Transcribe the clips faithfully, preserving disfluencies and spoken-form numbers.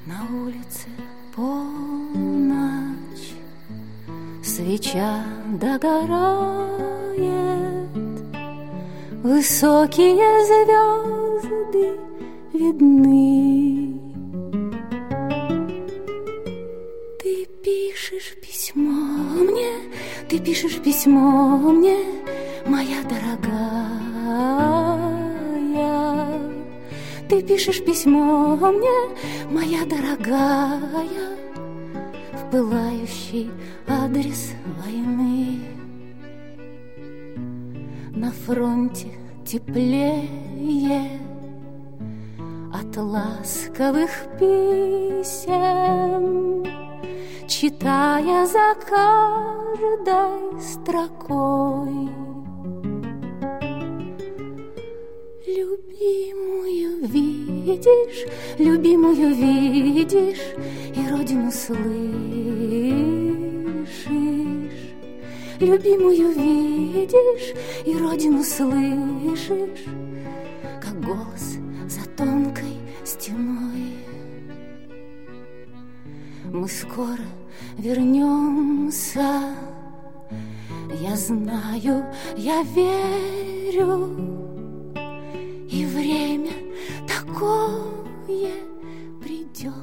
На улице полночь, свеча догорает, высокие звезды видны. Ты пишешь письмо мне, ты пишешь письмо мне, моя дорогая. Ты пишешь письмо мне, моя дорогая, в пылающий адрес войны. На фронте теплее от ласковых писем, читая за каждой строкой любимую видишь, любимую видишь, и родину слышишь. Любимую видишь, и родину слышишь, как голос за тонкой стеной. Мы скоро вернемся, я знаю, я верю, и время такое придет.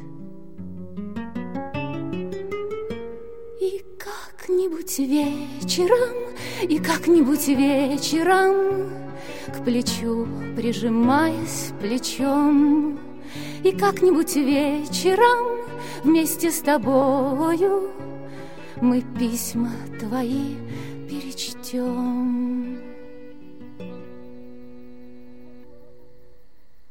И как-нибудь вечером, и как-нибудь вечером, к плечу прижимаясь плечом, и как-нибудь вечером вместе с тобою мы письма твои перечтем.